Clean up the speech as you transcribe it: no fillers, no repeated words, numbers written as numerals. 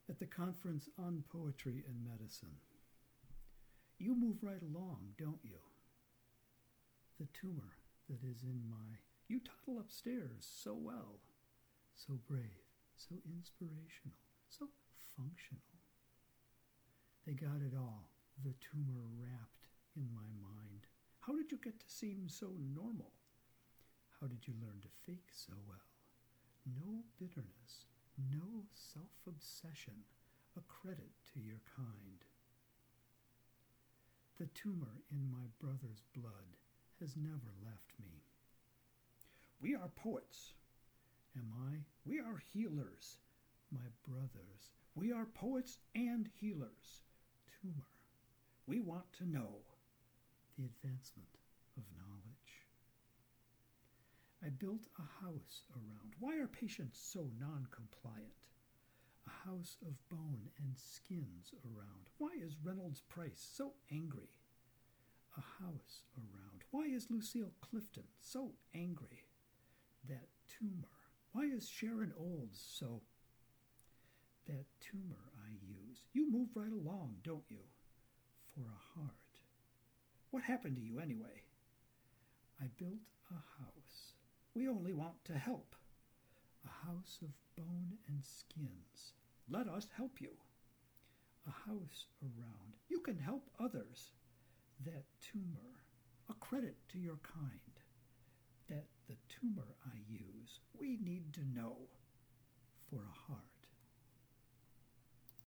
at the Conference on Poetry and Medicine. You move right along, don't you? The tumor that is in my... You toddle upstairs so well, so brave, so inspirational, so functional. They got it all, the tumor wrapped in my mind. How did you get to seem so normal? How did you learn to fake so well? No bitterness, no self-obsession, a credit to your kind. The tumor in my brother's blood has never left me. We are poets. Am I? We are healers. My brothers, we are poets and healers. Tumor, we want to know the advancement of knowledge. I built a house around. Why are patients so non-compliant? A house of bone and skins around. Why is Reynolds Price so angry? A house around. Why is Lucille Clifton so angry? That tumor. Why is Sharon Olds so... That tumor I use. You move right along, don't you? For a heart. What happened to you anyway? I built a house. We only want to help. A house of bone and skins. Let us help you. A house around. You can help others. That tumor. A credit to your kind. That the tumor I use. We need to know. For a heart.